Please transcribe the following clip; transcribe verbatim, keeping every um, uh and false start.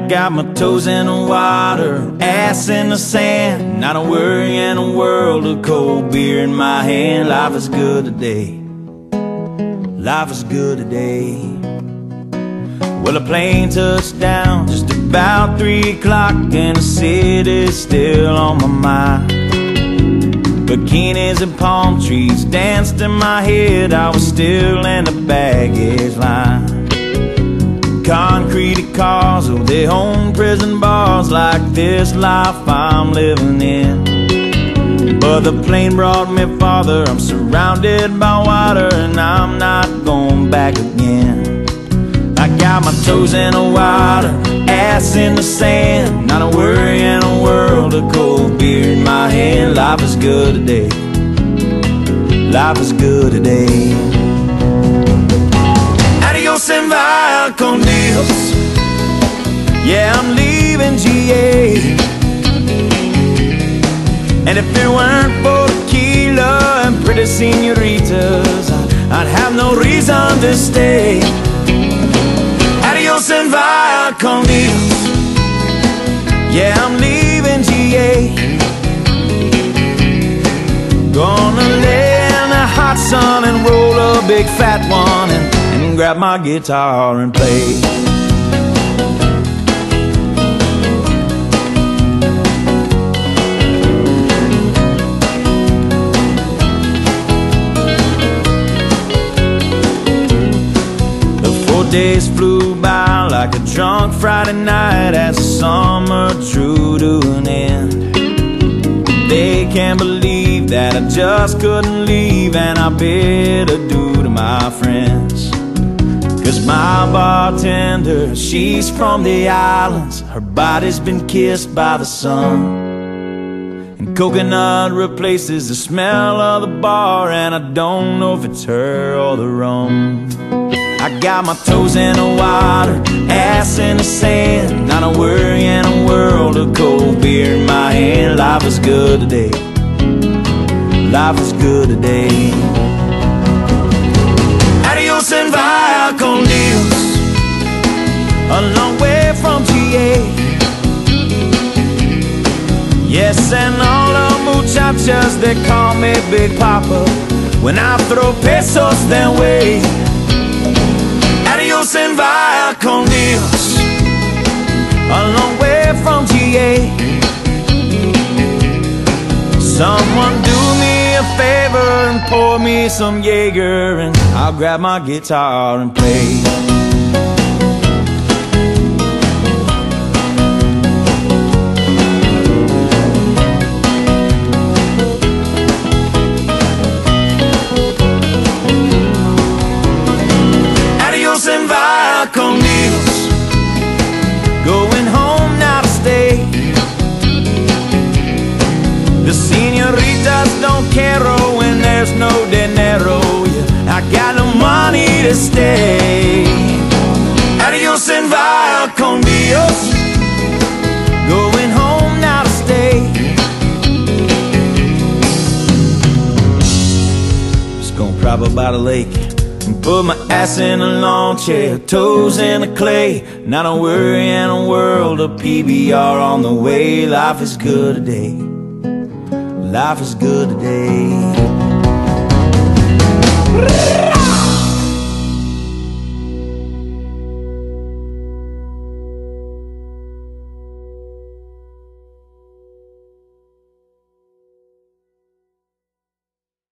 got my toes in the water, ass in the sand, not a worry in a world of cold beer in my hand. Life is good today, life is good today. Well, a plane touched down just about three o'clock, and the city's still on my mind. Bikinis and palm trees danced in my head, I was still in the baggage line. Concrete cars, oh, they own prison bars, like this life I'm living in. But the plane brought me farther, I'm surrounded by water, and I'm not going back again. I got my toes in the water, ass in the sand, not a worry in a world of cold beer in my hand. Life is good today, life is good today. Adios and vaya con Dios, yeah, I'm leaving G A. And if it weren't for tequila and pretty senoritas, I'd have no reason to stay. Adios and vaya con Dios, yeah, I'm leaving G A. Gonna lay in the hot sun and roll a big fat one, and, and grab my guitar and play. Days flew by like a drunk Friday night as the summer drew to an end. They can't believe that I just couldn't leave, and I bid adieu to my friends. Cause my bartender, she's from the islands, her body's been kissed by the sun, and coconut replaces the smell of the bar, and I don't know if it's her or the rum. I got my toes in the water, ass in the sand, not a worry in a world of cold beer in my hand. Life is good today, life is good today. Adios and vaya con Dios, a long way from G A. Yes, and all the muchachas, they call me Big Papa when I throw pesos their way. Adios and vaya con Dios, a long way from G A. Someone do me a favor and pour me some Jaeger, and I'll grab my guitar and play. And vaya con Dios, going home now to stay. The senoritas don't care when there's no dinero, yeah, I got no money to stay. Adios and vaya con Dios, going home now to stay. Just gonna prop up by the lake and put my ass in a lawn chair, toes in the clay, not a worry in a world of P B R on the way. Life is good today, life is good today.